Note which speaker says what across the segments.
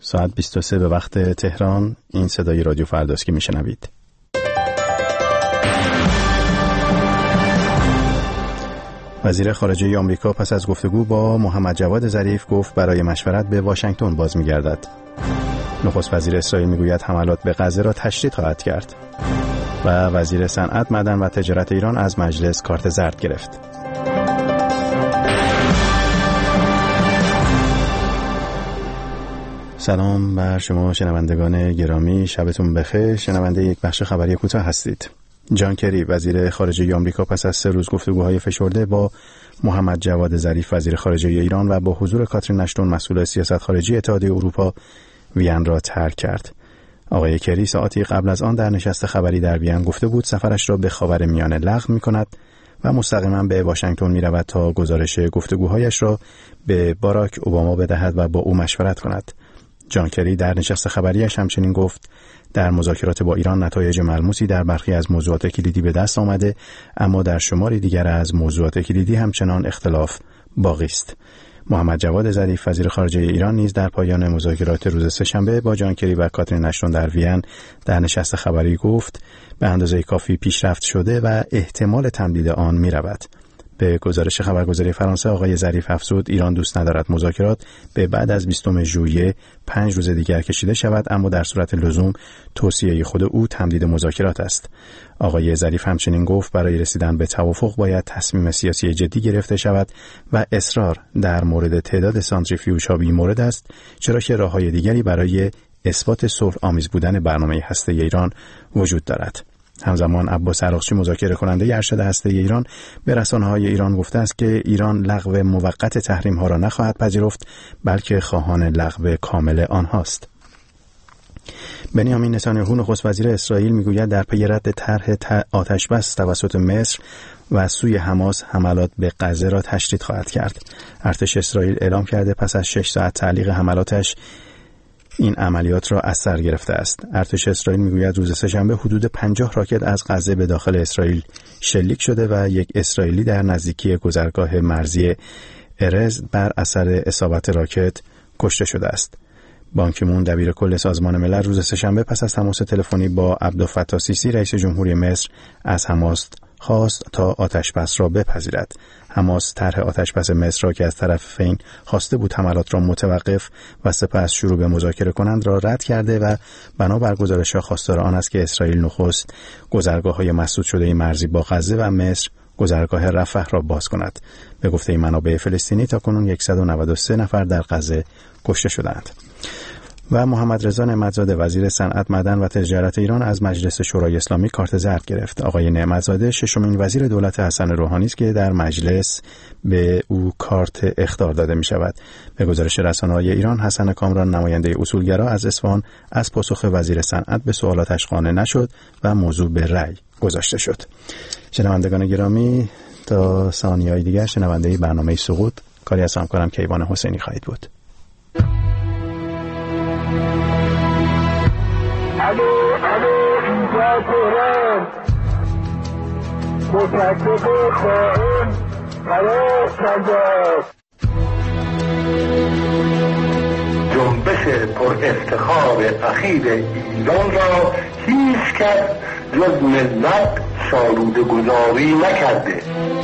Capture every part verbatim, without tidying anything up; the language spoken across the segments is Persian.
Speaker 1: ساعت بیست و سه به وقت تهران. این صدای رادیو فرداست که میشنوید. وزیر خارجه آمریکا پس از گفتگو با محمد جواد ظریف گفت برای مشورت به واشنگتن باز می‌گردد. نخست وزیر اسرائیل میگوید حملات به غزه را تشدید خواهد کرد. و وزیر صنعت، معدن و تجارت ایران از مجلس کارت زرد گرفت. سلام بر شما شنوندگان گرامی، شبتون بخیر. شنونده یک بخش خبری کوتاه هستید. جان کری وزیر خارجه آمریکا پس از سه روز گفتگوهای فشرده با محمد جواد ظریف وزیر خارجه ایران و با حضور کاترین اشتون مسئول سیاست خارجی اتحادیه اروپا وین را ترک کرد. آقای کری ساعتی قبل از آن در نشست خبری در وین گفته بود سفرش را به خاورمیانه لغو می‌کند و مستقیما به واشنگتن می‌رود تا گزارش گفتگوهایش را به باراک اوباما بدهد و با او مشورت کند. جان کری در نشست خبریش همچنین گفت در مذاکرات با ایران نتایج ملموسی در برخی از موضوعات کلیدی به دست آمده، اما در شماری دیگر از موضوعات کلیدی همچنان اختلاف باقی است. محمد جواد ظریف وزیر خارجه ایران نیز در پایان مذاکرات روز سه‌شنبه با جان کری و کاترین اشتون در وین در نشست خبری گفت به اندازه کافی پیشرفت شده و احتمال تمدید آن می رود. به گزارش خبرگزاری فرانسه آقای ظریف افزود ایران دوست ندارد مذاکرات به بعد از بیستم ژوئیه پنج روز دیگر کشیده شود، اما در صورت لزوم توصیه خود او تمدید مذاکرات است. آقای ظریف همچنین گفت برای رسیدن به توافق باید تصمیم سیاسی جدی گرفته شود و اصرار در مورد تعداد سانتریفیوژها بی‌مورد است، چرا که راه‌های دیگری برای اثبات صلح آمیز بودن برنامه هسته‌ای ایران وجود دارد. همزمان عباس عراقچی مذاکره کننده ارشد هسته‌ای ایران به رسانه‌های ایران گفته است که ایران لغو موقت تحریم‌ها را نخواهد پذیرفت، بلکه خواهان لغو کامل آنهاست. بنیامین نتانیاهو نخست وزیر اسرائیل میگوید در پی رد طرح آتش‌بس توسط مصر و سوی حماس حملات به غزه را تشدید خواهد کرد. ارتش اسرائیل اعلام کرده پس از شش ساعت تعلیق حملاتش این عملیات را از سر گرفته است. ارتش اسرائیل میگوید روز سه‌شنبه حدود پنجاه راکت از غزه به داخل اسرائیل شلیک شده و یک اسرائیلی در نزدیکی گذرگاه مرزی ارز بر اثر اصابت راکت کشته شده است. بان کی مون دبیر کل سازمان ملل روز سه‌شنبه پس از تماس تلفنی با عبدالفتاح السیسی رئیس جمهوری مصر از حماس خواست تا آتش‌بس را بپذیرد. حماس طرح آتش‌بس مصر را که از طرفین خواسته بود حملات را متوقف و سپس شروع به مذاکره کنند را رد کرده و بنابر گزارش‌ها خواستار آن است که اسرائیل نخست گذرگاه‌های مسدود شده مرزی با غزه و مصر گذرگاه رفح را باز کند. به گفته منابع فلسطینی تاکنون صد و نود و سه نفر در غزه کشته شدند. و محمد رضا نعمت‌زاده وزیر صنعت، معدن و تجارت ایران از مجلس شورای اسلامی کارت زرد گرفت. آقای نعمت‌زاده ششمین وزیر دولت حسن روحانی است که در مجلس به او کارت اخطار داده می شود. به گزارش رسانه‌های ایران حسن کامران نماینده اصولگرا از اصفهان از پاسخ وزیر صنعت به سوالاتش قانع نشد و موضوع به رأی گذاشته شد. شنوندگان گرامی تا ثانیه‌های دیگر شنونده برنامه سقوط کاری از همکارم کیوان حسینی خواهید بود.
Speaker 2: الو الو اینجا تهران، مصدق خائن قرار شده. جنبش پر افتخار اخیر ایران را هیچ کس جز ملت سالوده گذاری نکرده.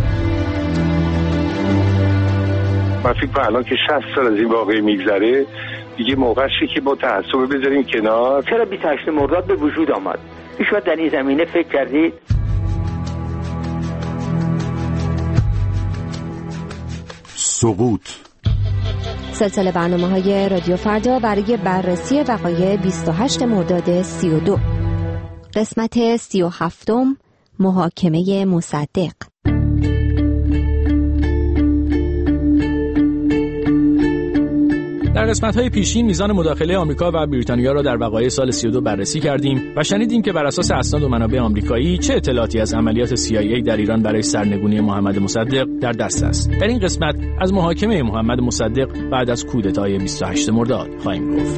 Speaker 3: من فکر کنم الان که شصت سال از این واقعه میگذره دیگه موقعشه که با تعصب بذاریم کنار.
Speaker 4: چرا بیست و هشت مرداد به وجود آمد؟ هیچ وقت در این زمینه فکر کردید؟
Speaker 5: سقوط
Speaker 6: سلسله برنامه‌های رادیو فردا برای بررسی وقایع بیست و هشت مرداد سی و دو. قسمت سی و هفتم، محاکمه مصدق.
Speaker 7: در قسمت‌های پیشین میزان مداخله آمریکا و بریتانیا را در وقایع سال سی و دو بررسی کردیم و شنیدیم که بر اساس اسناد و منابع آمریکایی چه اطلاعاتی از عملیات سی آی ای در ایران برای سرنگونی محمد مصدق در دست است. در این قسمت از محاکمه محمد مصدق بعد از کودتای بیست و هشتم مرداد خواهیم گفت.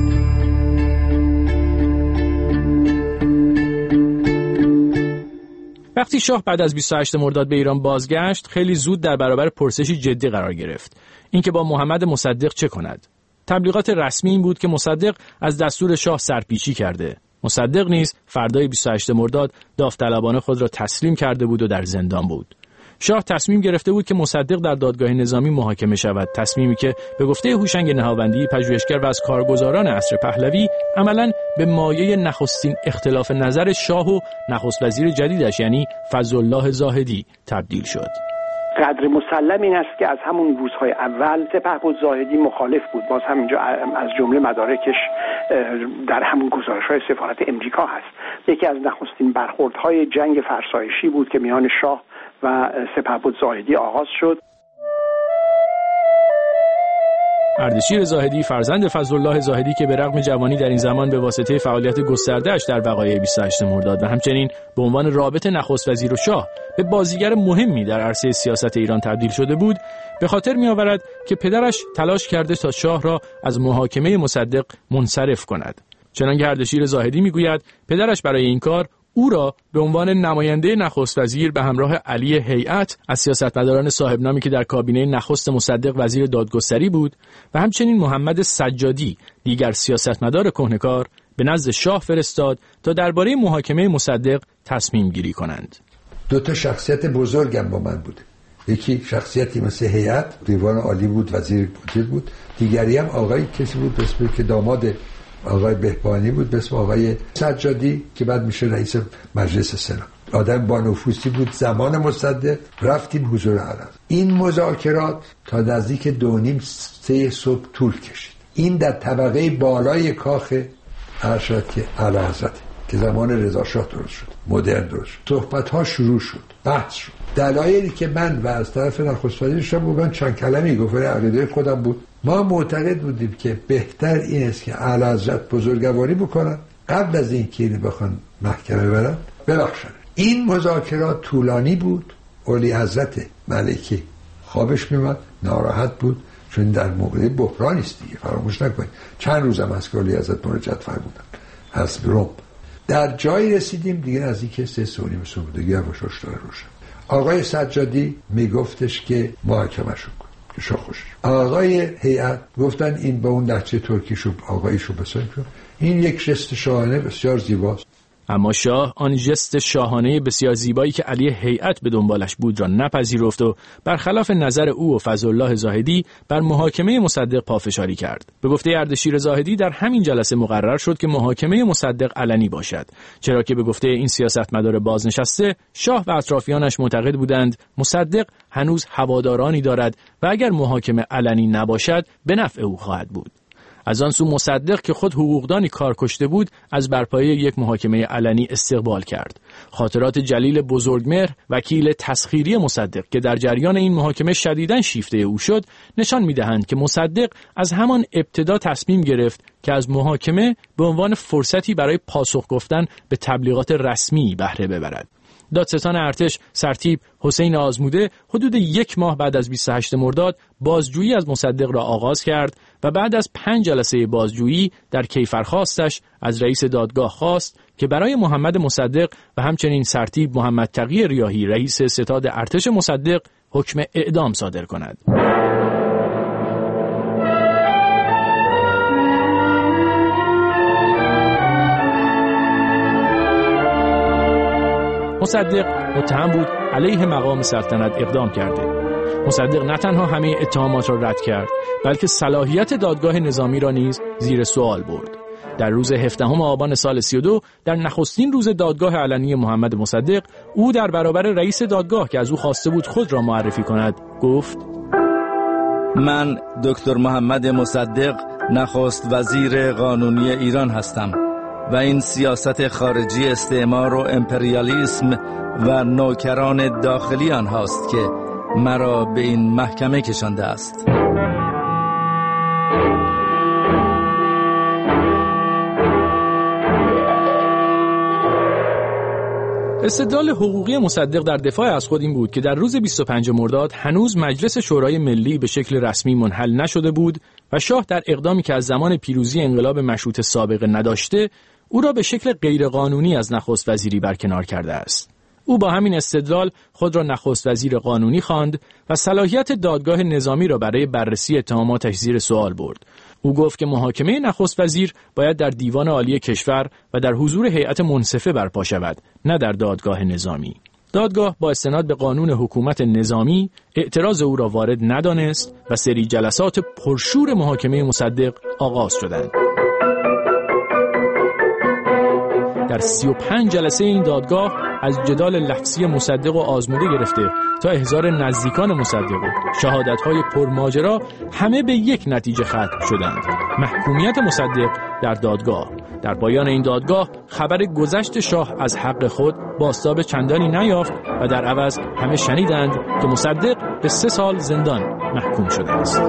Speaker 7: وقتی شاه بعد از بیست و هشتم مرداد به ایران بازگشت، خیلی زود در برابر پرسشی جدی قرار گرفت. اینکه با محمد مصدق چه کند؟ تبلیغات رسمی این بود که مصدق از دستور شاه سرپیچی کرده. مصدق نیز فردای بیست و هشتم مرداد داوطلبانه خود را تسلیم کرده بود و در زندان بود. شاه تصمیم گرفته بود که مصدق در دادگاه نظامی محاکمه شود، تصمیمی که به گفته هوشنگ نهاوندی، پژوهشگر و از کارگزاران عصر پهلوی، عملاً به مایه نخستین اختلاف نظر شاه و نخست وزیر جدیدش یعنی فضلالله زاهدی تبدیل شد.
Speaker 8: قدر مسلم این است که از همون روزهای اول سپهبد زاهدی مخالف بود. باز همینجا از جمله مدارکش در همون گزارش‌های سفارت امریکا هست. یکی از نخستین برخوردهای جنگ فرسایشی بود که میان شاه و سپهبد زاهدی آغاز شد.
Speaker 7: اردشیر زاهدی فرزند فضلالله زاهدی که به رغم جوانی در این زمان به واسطه فعالیت گسترده‌اش در وقایع بیست و هشتم مرداد و همچنین به عنوان رابط نخست وزیر و شاه به بازیگر مهمی در عرصه سیاست ایران تبدیل شده بود، به خاطر می‌آورد که پدرش تلاش کرده تا شاه را از محاکمه مصدق منصرف کند. چنانکه اردشیر زاهدی می‌گوید پدرش برای این کار او را به عنوان نماینده نخست وزیر به همراه علی هیئت از سیاستمداران صاحب نامی که در کابینه نخست مصدق وزیر دادگستری بود و همچنین محمد سجادی دیگر سیاستمدار کهنه‌کار به نزد شاه فرستاد تا درباره محاکمه مصدق تصمیم گیری کنند.
Speaker 9: دو تا شخصیت بزرگم با من بود. یکی شخصیتی مثل هیئت، دیوان عالی بود، وزیر بود بود. دیگری هم آقای کسی بود به اسم که داماد آقای بهبانی بود به اسم آقای سجادی که بعد میشه رئیس مجلس سنا. آدم با نفوذی بود. زمان مصدق رفتیم حضور علم. این مذاکرات تا نزدیک دو نیم سه صبح طول کشید. این در طبقه بالای کاخ ارشد که اعلیحضرت که زمان رضا شاه درست شد، مدرن درست شد. صحبت ها شروع شد، بحث شد. دلایلی که من و از طرف نخست وزیرش بودن چند کلمه‌ای گفت، عقیده خودم بود. ما معتقد بودیم که بهتر این است که اعلیحضرت بزرگواری بکنن قبل از اینکه اینو بخوان محکمه برن ببخشن. این مذاکرات طولانی بود. اولی حضرت ملکی خوابش میومد، ناراحت بود، چون در موقع بحرانی است دیگه، فراموش نکنید. چند روزم از که اولی حضرت مراجعت فرمودن از روم. در جایی رسیدیم دیگه نزدیک سه سونیم صبح دیگه یواشاش داره روشن. آقای سجادی میگفتش که محاکمه‌شو کن که شاه خوشش. آقای هیئت گفتن این با اون لهجه ترکیشو آقایشو بسازیم. این یک ژست شاهانه بسیار زیباست.
Speaker 7: اما شاه آن ژست شاهانه بسیار زیبایی که علی هیئت به دنبالش بود را نپذیرفت و برخلاف نظر او و فضلالله زاهدی بر محاکمه مصدق پافشاری کرد. به گفته اردشیر زاهدی در همین جلسه مقرر شد که محاکمه مصدق علنی باشد، چرا که به گفته این سیاستمدار بازنشسته شاه و اطرافیانش معتقد بودند مصدق هنوز هوادارانی دارد و اگر محاکمه علنی نباشد به نفع او خواهد بود. از آن سو مصدق که خود حقوقدانی کار کشته بود از برپایی یک محاکمه علنی استقبال کرد. خاطرات جلیل بزرگمهر وکیل تسخیری مصدق که در جریان این محاکمه شدیداً شیفته او شد نشان می‌دهند که مصدق از همان ابتدا تصمیم گرفت که از محاکمه به عنوان فرصتی برای پاسخ گفتن به تبلیغات رسمی بهره ببرد. دادستان ارتش سرتیپ حسین آزموده حدود یک ماه بعد از بیست و هشتم مرداد بازجویی از مصدق را آغاز کرد و بعد از پنج جلسه بازجویی در کیفرخواستش از رئیس دادگاه خواست که برای محمد مصدق و همچنین سرتیپ محمد تقی ریاحی رئیس ستاد ارتش مصدق حکم اعدام صادر کند. مصدق متهم بود علیه مقام سلطنت اقدام کرده. مصدق نه تنها همه اتهامات را رد کرد بلکه صلاحیت دادگاه نظامی را نیز زیر سوال برد. در روز هفدهم آبان سال سی و دو در نخستین روز دادگاه علنی محمد مصدق او در برابر رئیس دادگاه که از او خواسته بود خود را معرفی کند گفت:
Speaker 10: من دکتر محمد مصدق نخست وزیر قانونی ایران هستم و این سیاست خارجی استعمار و امپریالیسم و نوکران داخلی آنهاست که مرا به این محکمه کشانده است.
Speaker 7: استدلال حقوقی مصدق در دفاع از خود این بود که در روز بیست و پنجم مرداد هنوز مجلس شورای ملی به شکل رسمی منحل نشده بود و شاه در اقدامی که از زمان پیروزی انقلاب مشروطه سابقه نداشته او را به شکل غیرقانونی از نخست وزیری برکنار کرده است. او با همین استدلال خود را نخست وزیر قانونی خواند و صلاحیت دادگاه نظامی را برای بررسی اتهاماتش زیر سوال برد. او گفت که محاکمه نخست وزیر باید در دیوان عالی کشور و در حضور هیئت منصفه برپا شود، نه در دادگاه نظامی. دادگاه با استناد به قانون حکومت نظامی اعتراض او را وارد ندانست و سری جلسات پرشور محاکمه مصدق آغاز شدند. در سی و پنج جلسه این دادگاه از جدال لفظی مصدق و آزموده گرفته تا احضار نزدیکان مصدق و شهادت‌های پرماجرا همه به یک نتیجه ختم شدند: محکومیت مصدق در دادگاه. در پایان این دادگاه خبر گذشت شاه از حق خود بازتاب چندانی نیافت و در عوض همه شنیدند که مصدق به سه سال زندان محکوم شده است.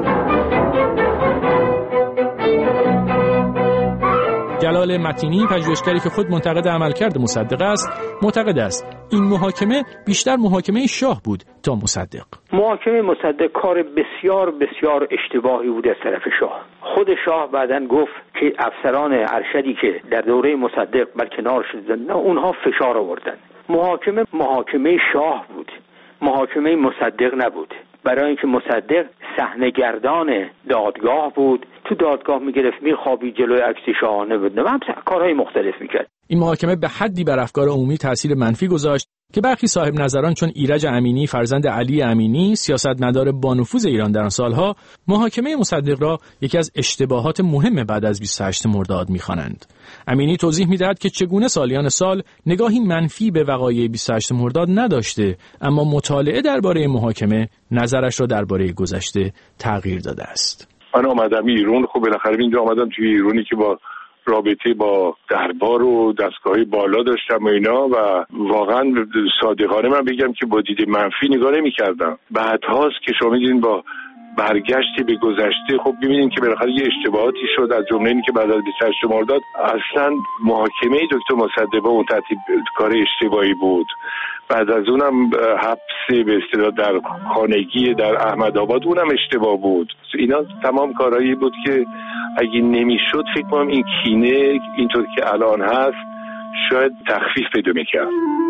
Speaker 7: جلال متینی، پژوهشگری که خود منتقد عملکرد مصدق است، معتقد است این محاکمه بیشتر محاکمه شاه بود تا مصدق.
Speaker 4: محاکمه مصدق کار بسیار بسیار اشتباهی بود از طرف شاه. خود شاه بعداً گفت که افسران ارشدی که در دوره مصدق برکنار شدند اونها فشار آوردند. محاکمه محاکمه شاه بود، محاکمه مصدق نبود، برای اینکه مصدق صحنه‌گردان دادگاه بود، تو دادگاه میگرفت میخوابی جلوی عکس شاهانه بود، و هم کارهای مختلف میکرد.
Speaker 7: این محاکمه به حدی بر افکار عمومی تاثیر منفی گذاشت که برخی صاحب نظران چون ایرج امینی فرزند علی امینی سیاستمدار با نفوذ ایران در آن سالها محاکمه مصدق را یکی از اشتباهات مهم بعد از بیست و هشتم مرداد می‌خوانند. امینی توضیح می‌دهد که چگونه سالیان سال نگاهی منفی به وقایع بیست و هشتم مرداد نداشته، اما مطالعه درباره محاکمه نظرش را درباره گذشته تغییر داده است.
Speaker 3: من آمدم ایران، خب بالاخره اینجا آمدم توی ایرانی که با رابطه با دربار و دستگاهی بالا داشتم و اینا، و واقعا صادقانه من بگم که با دید منفی نگاه نمی‌کردم. بعدهاست که شما می‌دونید با برگشتی به گذشته خب می‌بینید که بالاخره یه اشتباهاتی شد، از جمله اینکه بعد از بیست و هشتم مرداد اصلا محاکمه دکتر مصدق اون ترتیب کار اشتباهی بود. بعد از اونم حبس به اصطلاح در خانگی در احمدآباد اونم اشتباه بود. اینا تمام کارهایی بود که اگه نمیشد فکر کنم این کینه اینطور که الان هست شاید تخفیف پیدا میکرد.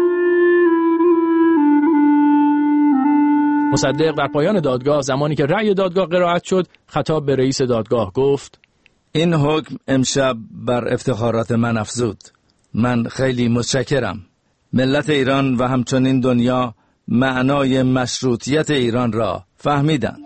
Speaker 7: مصدق در پایان دادگاه زمانی که رأی دادگاه قرائت شد خطاب به رئیس دادگاه گفت:
Speaker 10: این حکم امشب بر افتخارات من افزود. من خیلی متشکرم. ملت ایران و همچنین دنیا معنای مشروطیت ایران را فهمیدند.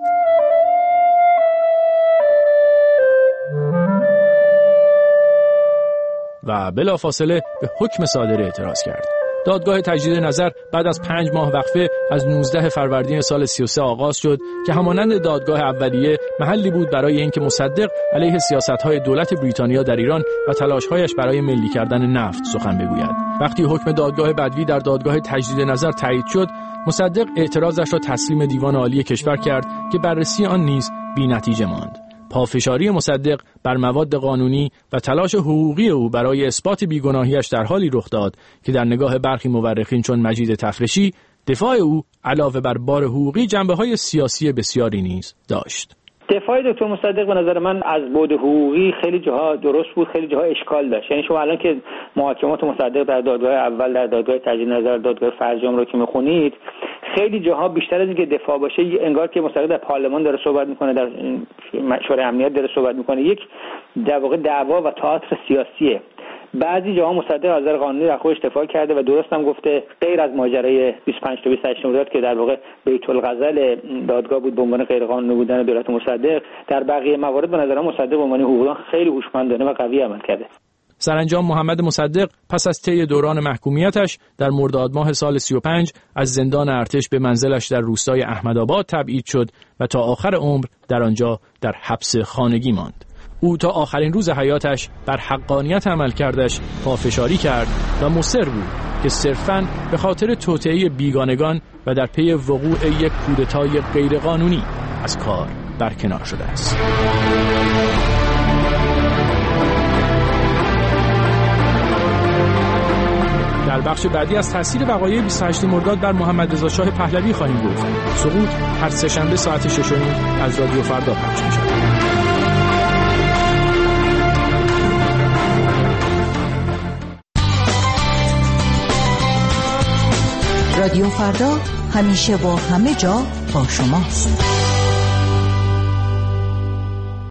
Speaker 7: و بلافاصله به حکم صادره اعتراض کرد. دادگاه تجدید نظر بعد از پنج ماه وقفه از نوزدهم فروردین سال سی و سه آغاز شد که همانند دادگاه اولیه محلی بود برای اینکه مصدق علیه سیاست‌های دولت بریتانیا در ایران و تلاش‌هایش برای ملی کردن نفت سخن بگوید. وقتی حکم دادگاه بدوی در دادگاه تجدید نظر تایید شد، مصدق اعتراضش را تسلیم دیوان عالی کشور کرد که بررسی آن نیز بی‌نتیجه ماند. پافشاری مصدق بر مواد قانونی و تلاش حقوقی او برای اثبات بیگناهیش در حالی رخ داد که در نگاه برخی مورخین چون مجید تفرشی دفاع او علاوه بر بار حقوقی جنبه‌های سیاسی بسیاری نیز داشت.
Speaker 4: دفاع دکتر مصدق به نظر من از بعد حقوقی خیلی جاها درست بود، خیلی جاها اشکال داشت. یعنی شما الان که محاکمات مصدق در دادگاه اول، در دادگاه تجدید نظر، دادگاه فرجام رو که میخونید، خیلی جاها بیشتر از اینکه دفاع باشه انگار که مصدق در پارلمان داره صحبت میکنه، در شورای امنیت داره صحبت میکنه، یک در واقع دعوا و تئاتر سیاسیه. بعضی جاها مصدق از نظر قانونی در خودش دفاع کرده و درست هم گفته، غیر از ماجرای بیست و پنج تا بیست و هشت مرداد که در واقع بیت الغزل دادگاه بود به عنوان غیر قانونی بودن دولت مصدق، در بقیه موارد به نظر من مصدق به عنوان حقوقدان خیلی هوشمندانه و قوی عمل کرده.
Speaker 7: سرانجام محمد مصدق پس از طی دوران محکومیتش در مرداد ماه سال سی و پنج از زندان ارتش به منزلش در روستای احمدآباد تبعید شد و تا آخر عمر در آنجا در حبس خانگی ماند. او تا آخرین روز حیاتش بر حقانیت عملکردش پافشاری کرد و مصر بود که صرفاً به خاطر توطئه بیگانگان و در پی وقوع یک کودتای غیرقانونی از کار برکنار شده است. در بخش بعدی از تاثیر وقایع بیست و هشتم مرداد بر محمد رضا شاه پهلوی خواهیم گفت. سقوط هر سه‌شنبه ساعت شش و نیم از رادیو فردا پخش می‌شود.
Speaker 11: رادیو فردا همیشه با همه جا با شماست.